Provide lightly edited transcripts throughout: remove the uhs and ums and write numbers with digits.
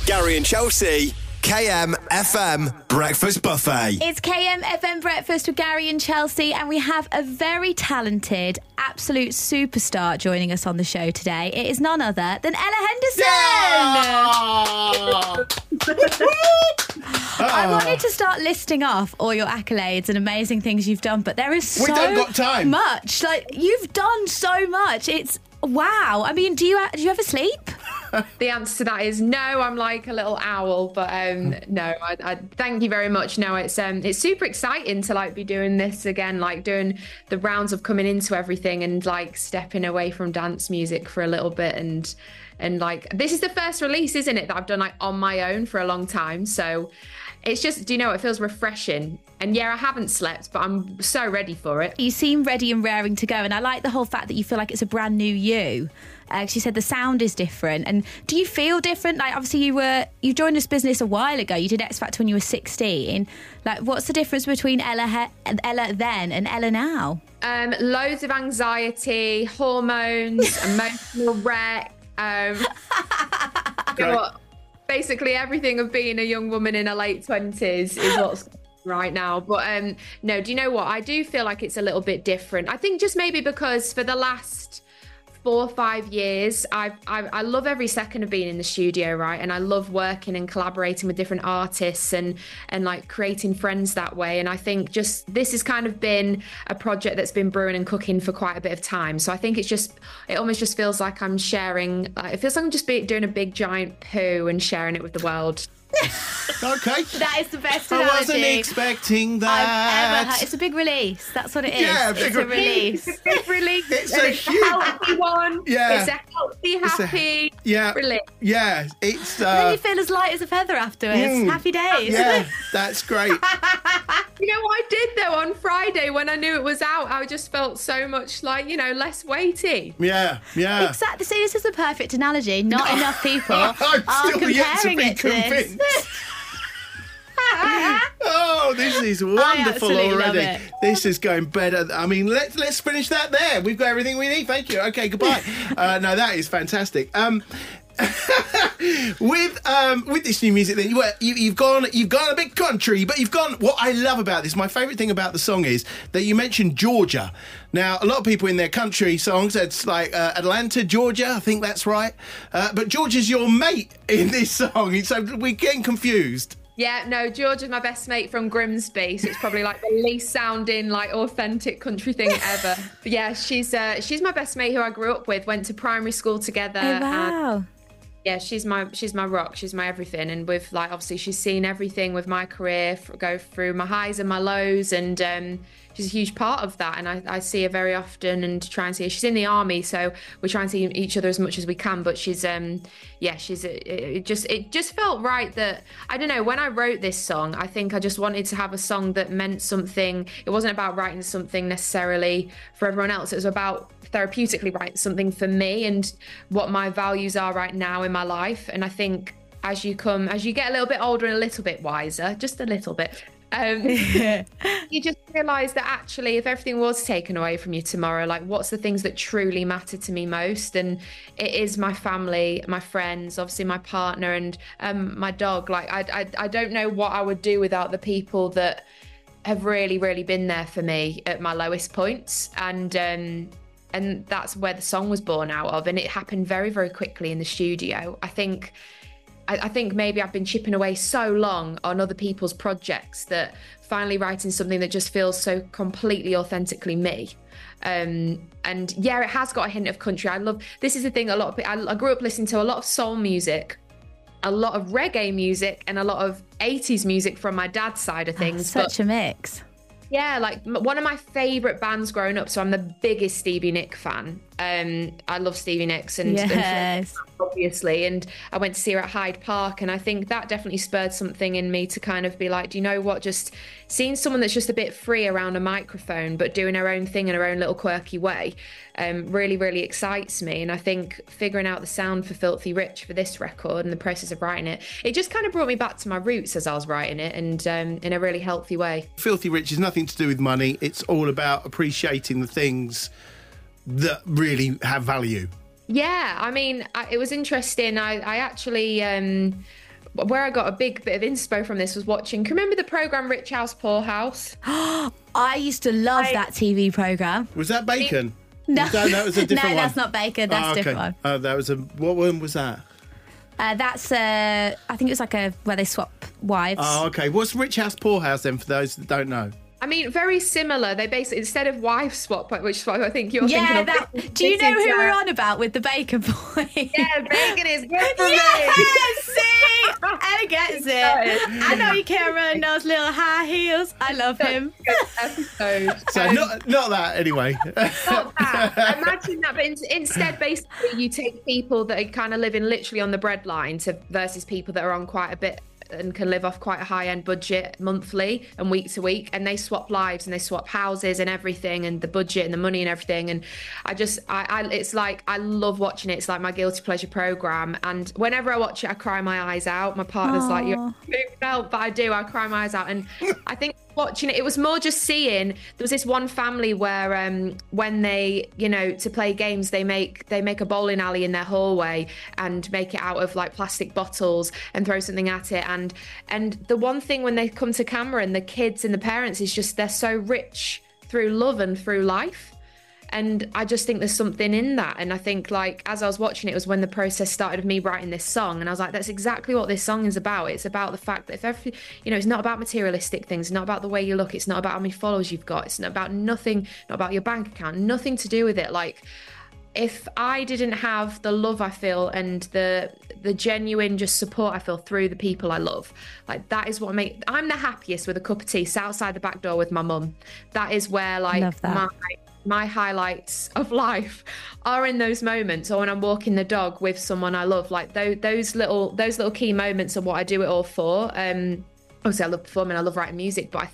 Gary and Chelsea, KMFM Breakfast Buffet. It's KMFM Breakfast with Gary and Chelsea, and we have a very talented, absolute superstar joining us on the show today. It is none other than Ella Henderson. I wanted to start listing off all your accolades and amazing things you've done, but there is so We don't got time. much. Like, you've done so much. It's wow. I mean, do you ever sleep? The answer to that is no. I'm like a little owl, but no. I thank you very much. No, it's super exciting to like be doing this again, like doing the rounds of coming into everything and like stepping away from dance music for a little bit and like this is the first release, isn't it, that I've done like on my own for a long time. So it's just, do you know, it feels refreshing. And yeah, I haven't slept, but I'm so ready for it. You seem ready and raring to go, and I like the whole fact that you feel like it's a brand new you. She said the sound is different. And do you feel different? Like, obviously you joined this business a while ago. You did X Factor when you were 16. Like, what's the difference between Ella then and Ella now? Loads of anxiety, hormones, emotional wreck. You know what? Basically everything of being a young woman in her late 20s is what's right now. But no, do you know what? I do feel like it's a little bit different. I think just maybe because for the last 4 or 5 years, I love every second of being in the studio, right? And I love working and collaborating with different artists and like creating friends that way. And I think just this has kind of been a project that's been brewing and cooking for quite a bit of time. So I think it almost just feels like I'm sharing, it feels like I'm just doing a big giant poo and sharing it with the world. Okay. That is the best analogy I wasn't expecting that. I've ever heard. It's a big release. That's what it is. Yeah, it's a release. It's a big release. It's and a it's huge... a healthy one. Yeah. It's a healthy, happy release. Yeah, it's... Then you feel as light as a feather afterwards. Happy days. Yeah, that's great. You know what I did though on Friday when I knew it was out? I just felt so much like, less weighty. Yeah. Exactly. See, this is the perfect analogy. Not enough people I'm are still yet to comparing be it to this. convinced. Oh, this is wonderful absolutely love already. it. This is going better. I mean, let's finish that there. We've got everything we need. Thank you. Okay, goodbye. No, that is fantastic. With this new music, then you've gone a bit country, but you've gone. What I love about this, my favourite thing about the song is that you mentioned Georgia. Now, a lot of people in their country songs, it's like Atlanta, Georgia. I think that's right. But Georgia's your mate in this song, so we're getting confused. Yeah, no, George is my best mate from Grimsby, so it's probably like the least sounding, like authentic country thing ever. But yeah, she's my best mate who I grew up with, went to primary school together. Oh, wow. And yeah, she's my rock, she's my everything. And with like, obviously she's seen everything with my career, go through my highs and my lows, and she's a huge part of that. And I see her very often and try and see her. She's in the army, so we try and see each other as much as we can. But she's it just felt right that, I don't know, when I wrote this song, I think I just wanted to have a song that meant something. It wasn't about writing something necessarily for everyone else. It was about therapeutically writing something for me and what my values are right now in my life. And I think as you get a little bit older and a little bit wiser, just a little bit, you just realise that actually if everything was taken away from you tomorrow, like what's the things that truly matter to me most? And it is my family, my friends, obviously my partner, and my dog. Like I don't know what I would do without the people that have really, really been there for me at my lowest points. And that's where the song was born out of. And it happened very, very quickly in the studio. I think maybe I've been chipping away so long on other people's projects that finally writing something that just feels so completely authentically me. And yeah, it has got a hint of country. This is the thing, I grew up listening to a lot of soul music, a lot of reggae music, and a lot of 80s music from my dad's side of things. Such a mix. Yeah, like one of my favourite bands growing up, so I'm the biggest Stevie Nicks fan. I love Stevie Nicks and obviously, and I went to see her at Hyde Park, and I think that definitely spurred something in me to kind of be like, do you know what, just seeing someone that's just a bit free around a microphone but doing her own thing in her own little quirky way really, really excites me. And I think figuring out the sound for Filthy Rich for this record and the process of writing it just kind of brought me back to my roots as I was writing it, and in a really healthy way. Filthy Rich is nothing to do with money. It's all about appreciating the things that really have value. Yeah, I mean, it was interesting. I actually, where I got a big bit of inspo from this was watching. Can you remember the program Rich House Poor House? I used to love that TV program. Was that Bacon? No, that was a different one. No, that's not Bacon. That's a different one. That was what one was that? That's I think it was like where they swap wives. Oh, okay. What's Rich House Poor House then? For those that don't know. I mean, very similar. They basically, instead of wife swap, which I think you're thinking of. Do you know who we're on about with the Bacon boy? Yeah, Bacon is good for me. See? Ella gets it. I know you can't run those little high heels. I love him. So not that anyway. Not that. Imagine that, but instead, basically, you take people that are kind of living literally on the breadline versus people that are on quite a bit and can live off quite a high-end budget monthly and week to week, and they swap lives and they swap houses and everything, and the budget and the money and everything. And it's like, I love watching it. It's like my guilty pleasure program, and whenever I watch it, I cry my eyes out. My partner's like, you're out, but I do. I cry my eyes out. And I think watching it was more just seeing, there was this one family where when they, to play games, they make a bowling alley in their hallway and make it out of like plastic bottles and throw something at it. And the one thing when they come to camera and the kids and the parents is just, they're so rich through love and through life. And I just think there's something in that. And I think, like, as I was watching it was when the process started of me writing this song. And I was like, that's exactly what this song is about. It's about the fact that it's not about materialistic things. It's not about the way you look. It's not about how many followers you've got. It's not about nothing, not about your bank account, nothing to do with it. Like, if I didn't have the love I feel and the genuine just support I feel through the people I love, like, that is what I'm the happiest with a cup of tea sat outside the back door with my mum. That is where, like, my highlights of life are in those moments, or when I'm walking the dog with someone I love. Like, those little key moments are what I do it all for. Obviously I love performing, I love writing music, but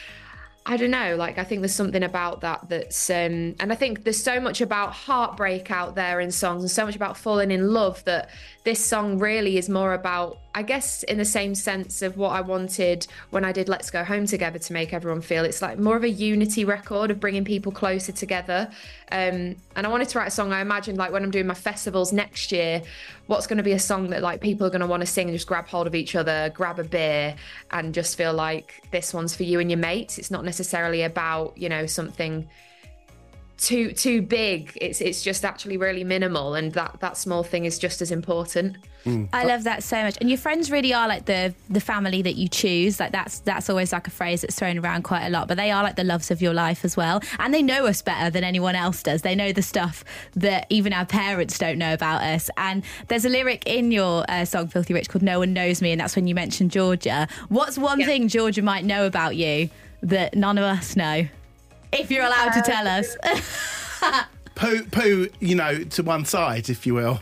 I don't know, like, I think there's something about that's and I think there's so much about heartbreak out there in songs and so much about falling in love, that this song really is more about, I guess, in the same sense of what I wanted when I did Let's Go Home Together to make everyone feel. It's like more of a unity record of bringing people closer together. And I wanted to write a song, I imagined, like, when I'm doing my festivals next year, what's going to be a song that, like, people are going to want to sing and just grab hold of each other, grab a beer and just feel like this one's for you and your mates. It's not necessarily about, something too big. It's just actually really minimal, and that small thing is just as important. I love that so much. And your friends really are like the family that you choose. Like, that's always like a phrase that's thrown around quite a lot, but they are like the loves of your life as well, and they know us better than anyone else does. They know the stuff that even our parents don't know about us. And there's a lyric in your song Filthy Rich called No One Knows Me, and that's when you mentioned Georgia. What's one thing Georgia might know about you that none of us know, if you're allowed to tell us? Poo, to one side, if you will.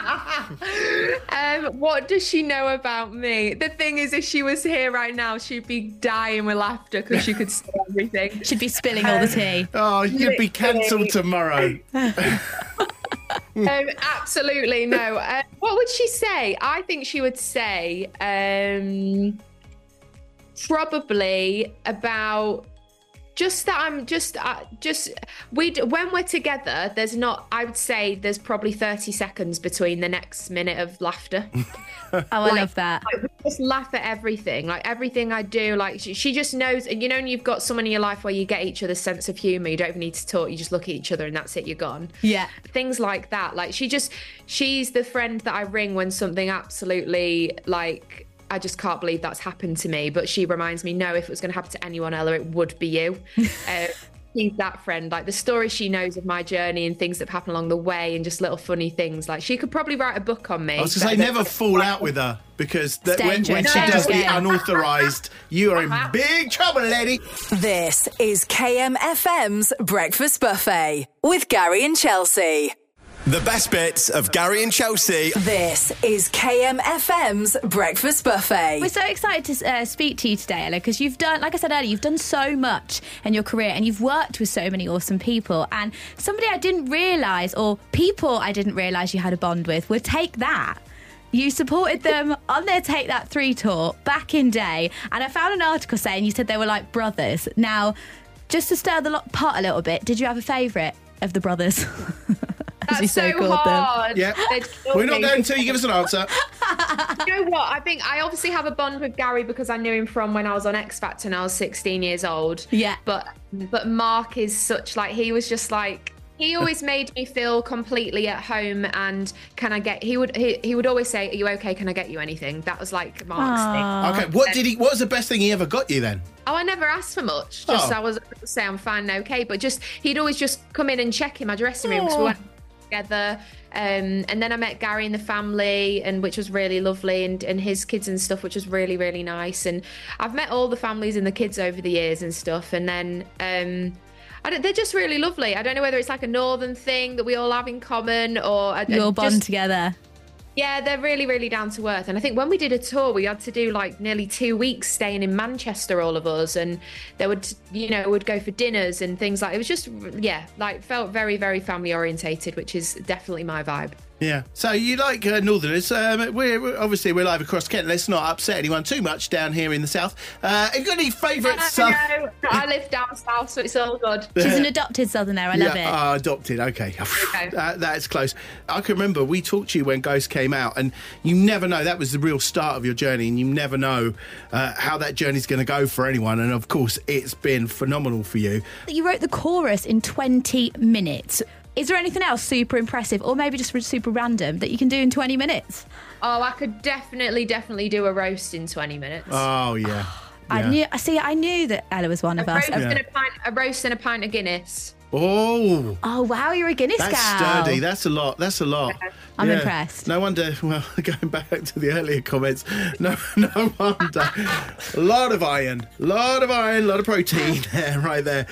What does she know about me? The thing is, if she was here right now, she'd be dying with laughter because she could see everything. She'd be spilling all the tea. Oh, you'd be cancelled tomorrow. Absolutely no. What would she say? I think she would say probably about just that I'm when we're together, I would say there's probably 30 seconds between the next minute of laughter. I love that. We just laugh at everything, like everything I do. Like, she just knows. And when you've got someone in your life where you get each other's sense of humour, you don't even need to talk, you just look at each other and that's it, you're gone. Yeah. Things like that. Like, she's the friend that I ring when something absolutely, like, I just can't believe that's happened to me. But she reminds me, no, if it was going to happen to anyone, Ella, it would be you. She's that friend. Like, the stories she knows of my journey and things that have happened along the way and just little funny things. Like, she could probably write a book on me. I was going to say, never fall out with her, because when she does the unauthorised, you are in big trouble, lady. This is KMFM's Breakfast Buffet with Gary and Chelsea. The best bits of Gary and Chelsea. This is KMFM's Breakfast Buffet. We're so excited to speak to you today, Ella, because you've done, like I said earlier, you've done so much in your career and you've worked with so many awesome people. And somebody I didn't realise, or people I didn't realise you had a bond with, would Take That. You supported them on their Take That 3 tour back in day. And I found an article saying you said they were like brothers. Now, just to stir the pot a little bit, did you have a favourite of the brothers? She That's so called them. hard. Yeah. They'd kill We're not me. going until you give us an answer. You know what? I think I obviously have a bond with Gary because I knew him from when I was on X Factor and I was 16 years old. Yeah. But Mark is such like, he was just like, he always made me feel completely at home. And he would always say, "Are you okay? Can I get you anything?" That was like Mark's thing. Okay, what was the best thing he ever got you then? Oh, I never asked for much. I was say I'm fine, okay, but he'd always just come in and check in my dressing room because we went together. And then I met Gary and the family, and which was really lovely, and his kids and stuff, which was really, really nice. And I've met all the families and the kids over the years and stuff. And then they're just really lovely. I don't know whether it's like a northern thing that we all have in common or You all bond together. Yeah, they're really, really down to earth. And I think when we did a tour, we had to do like nearly 2 weeks staying in Manchester, all of us. And they would go for dinners and things like, it was just, felt very, very family orientated, which is definitely my vibe. Yeah. So you like Northerners. We're live across Kent. Let's not upset anyone too much down here in the south. Have you got any favourites? No, I live down south, so it's all good. She's an adopted southerner. I love it. Adopted. Okay. That's close. I can remember we talked to you when Ghost came out, and you never know. That was the real start of your journey, and you never know how that journey's going to go for anyone. And of course, it's been phenomenal for you. You wrote the chorus in 20 minutes. Is there anything else super impressive or maybe just super random that you can do in 20 minutes? Oh, I could definitely do a roast in 20 minutes. Oh, yeah. I knew that Ella was one of us. A roast and a pint of Guinness. Oh. Oh, wow, you're a Guinness gal. That's sturdy. That's a lot. Yeah. I'm impressed. No wonder, well, going back to the earlier comments, no wonder. A lot of iron, a lot of protein there, right there.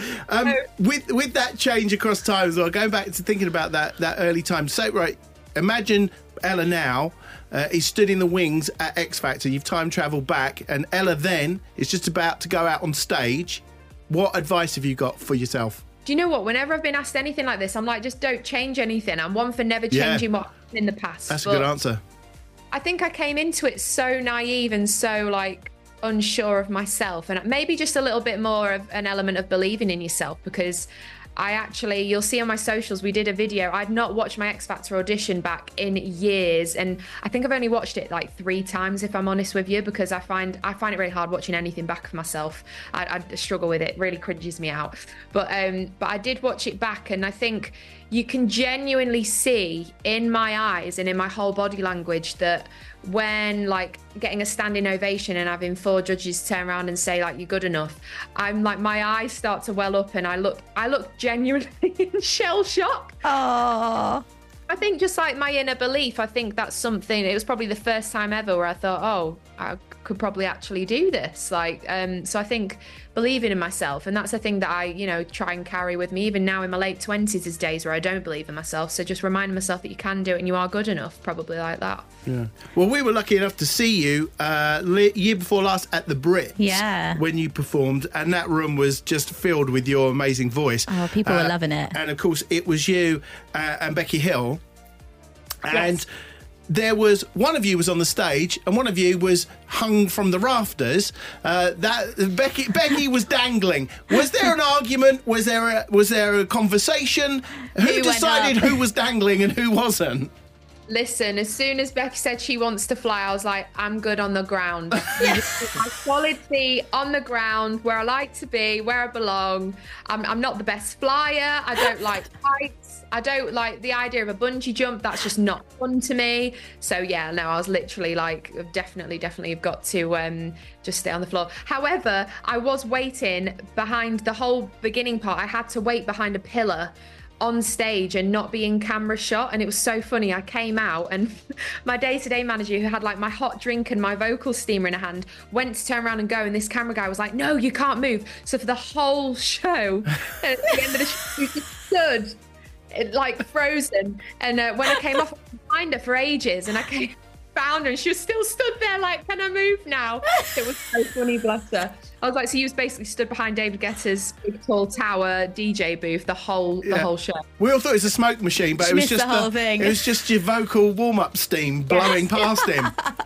With that change across time as well, going back to thinking about that early time. So, right, imagine Ella now is stood in the wings at X Factor. You've time travelled back, and Ella then is just about to go out on stage. What advice have you got for yourself? Do you know what? Whenever I've been asked anything like this, I'm like, just don't change anything. I'm one for never changing what happened in the past. That's a good answer. I think I came into it so naive and so like unsure of myself, and maybe just a little bit more of an element of believing in yourself, because you'll see on my socials, we did a video. I'd not watched my X Factor audition back in years, and I think I've only watched it like 3 times, if I'm honest with you, because I find it really hard watching anything back of myself. I struggle with it. It really cringes me out. But I did watch it back, and I think you can genuinely see in my eyes and in my whole body language that when like getting a standing ovation and having 4 judges turn around and say like you're good enough, I'm like, my eyes start to well up and I look genuinely in shell shock. Oh, I think just like my inner belief, I think that's something. It was probably the first time ever where I thought, oh, I could probably actually do this. So I think believing in myself, and that's the thing that I, try and carry with me. Even now in my late 20s, there's days where I don't believe in myself. So just reminding myself that you can do it and you are good enough, probably like that. Yeah. Well, we were lucky enough to see you year before last at the Brits. Yeah. When you performed, and that room was just filled with your amazing voice. Oh, people were loving it. And of course, it was you and Becky Hill. Yes. And there was one of you was on the stage, and one of you was hung from the rafters. Becky was dangling. Was there an argument? Was there a conversation? Who decided who was dangling and who wasn't? Listen, as soon as Becky said she wants to fly, I was like, I'm good on the ground. My solid seat on the ground, where I like to be, where I belong. I'm not the best flyer. I don't like heights. I don't like the idea of a bungee jump. That's just not fun to me. So yeah, no, I was literally like, definitely have got to just stay on the floor. However, I was waiting behind the whole beginning part. I had to wait behind a pillar on stage and not be in camera shot, and it was so funny. I came out and my day-to-day manager, who had like my hot drink and my vocal steamer in her hand, went to turn around and go, and this camera guy was like, no, you can't move. So for the whole show, at the end of the show, we just stood like frozen, and when I came off, I was behind her for ages, and I found her and she was still stood there like, can I move now? It was so funny, bless her. I was like, so you was basically stood behind David Guetta's big tall tower DJ booth the whole show. We all thought it was a smoke machine, but She it was missed just the whole thing. It was just your vocal warm-up steam blowing past him.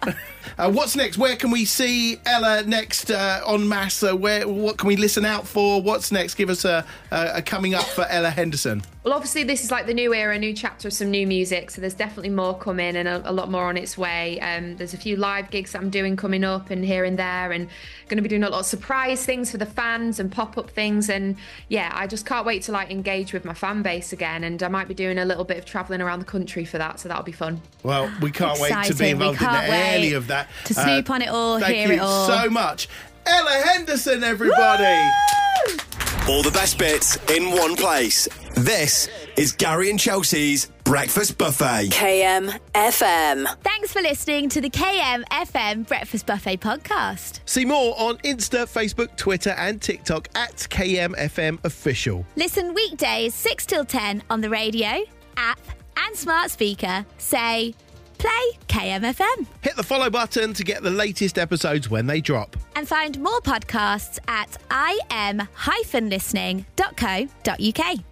What's next? Where can we see Ella next en masse? What can we listen out for? What's next? Give us a coming up for Ella Henderson. Well, obviously, this is like the new era, a new chapter of some new music. So there's definitely more coming and a lot more on its way. There's a few live gigs that I'm doing coming up and here and there, and going to be doing a lot of surprise things for the fans and pop-up things. And yeah, I just can't wait to like engage with my fan base again. And I might be doing a little bit of travelling around the country for that. So that'll be fun. Well, we can't wait to be involved in any of that. To snoop on it all, hear it all. Thank you so much. Ella Henderson, everybody. Woo! All the best bits in one place. This is Gary and Chelsea's Breakfast Buffet. KM FM. Thanks for listening to the KM FM Breakfast Buffet podcast. See more on Insta, Facebook, Twitter and TikTok at KMFM Official. Listen weekdays 6 till 10 on the radio, app and smart speaker. Say, play KMFM. Hit the follow button to get the latest episodes when they drop. And find more podcasts at im-listening.co.uk.